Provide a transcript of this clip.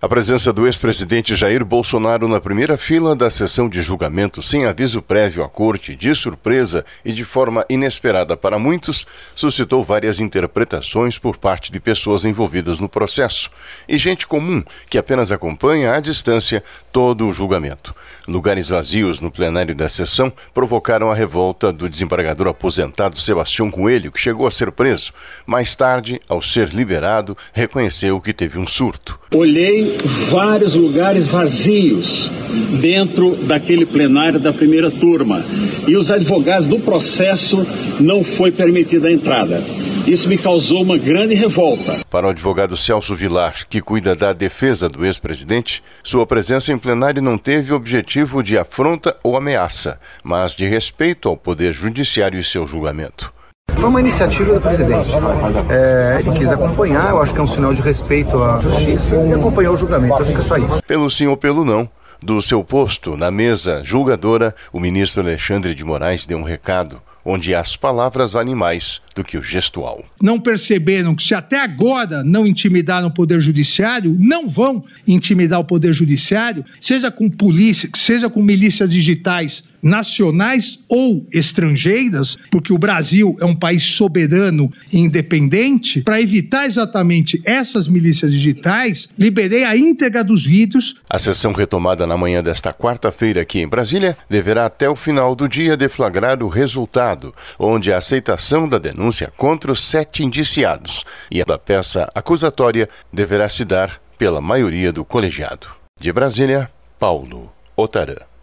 A presença do ex-presidente Jair Bolsonaro na primeira fila da sessão de julgamento sem aviso prévio à corte, de surpresa e de forma inesperada para muitos, suscitou várias interpretações por parte de pessoas envolvidas no processo e gente comum que apenas acompanha à distância todo o julgamento. Lugares vazios no plenário da sessão provocaram a revolta do desembargador aposentado Sebastião Coelho, que chegou a ser preso. Mais tarde, ao ser liberado, reconheceu que teve um surto. Olhei vários lugares vazios dentro daquele plenário da primeira turma e os advogados do processo não foi permitida a entrada. Isso me causou uma grande revolta. Para o advogado Celso Vilar, que cuida da defesa do ex-presidente, sua presença em plenário não teve objetivo de afronta ou ameaça, mas de respeito ao Poder Judiciário e seu julgamento. Foi uma iniciativa do presidente. Ele quis acompanhar, eu acho que é um sinal de respeito à justiça, e acompanhou o julgamento, acho que é só isso. Pelo sim ou pelo não, do seu posto na mesa julgadora, o ministro Alexandre de Moraes deu um recado, onde as palavras valem mais do que o gestual. Não perceberam que se até agora não intimidaram o Poder Judiciário, não vão intimidar o Poder Judiciário, seja com polícia, seja com milícias digitais nacionais ou estrangeiras, porque o Brasil é um país soberano e independente. Para evitar exatamente essas milícias digitais, liberei a íntegra dos vídeos. A sessão retomada na manhã desta quarta-feira aqui em Brasília deverá até o final do dia deflagrar o resultado, onde a aceitação da denúncia contra os 7 indiciados e a da peça acusatória deverá se dar pela maioria do colegiado. De Brasília, Paulo Otarã.